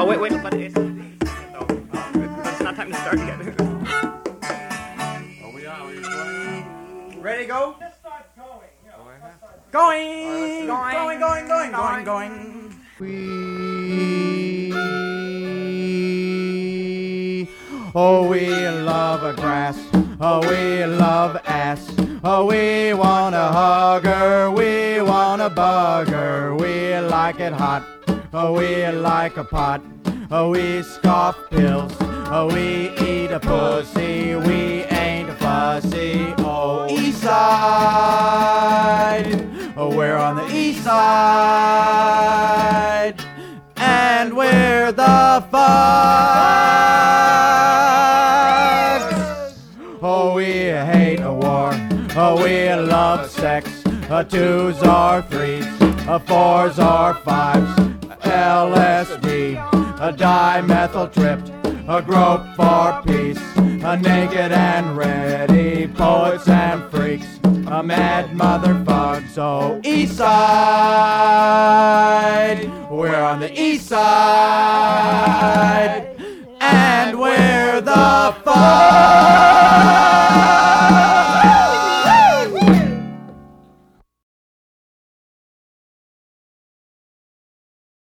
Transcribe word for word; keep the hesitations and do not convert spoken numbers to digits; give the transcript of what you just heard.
Oh, wait, wait, but it's, no, uh, it's not time to start yet. Oh, we are. We going? Ready, go? Just start going. You know, Going, just start Going, going. going, going, going, going, going. We, oh, we love a grass. Oh, we love ass. Oh, we wanna hug her. We wanna bug her. We like it hot. Oh, we like a pot. Oh, we scoff pills. Oh, we eat a pussy. We ain't fussy. Oh, east side. Oh, we're on the east side. And we're the fucks. Oh, we hate a war. Oh, we love sex. A twos are threes. A fours are fives. L S D. A dimethyl tripped. A grope for peace. A naked and ready. Poets and freaks. A mad motherfucker. So east side. We're on the east side. And we're the fuck.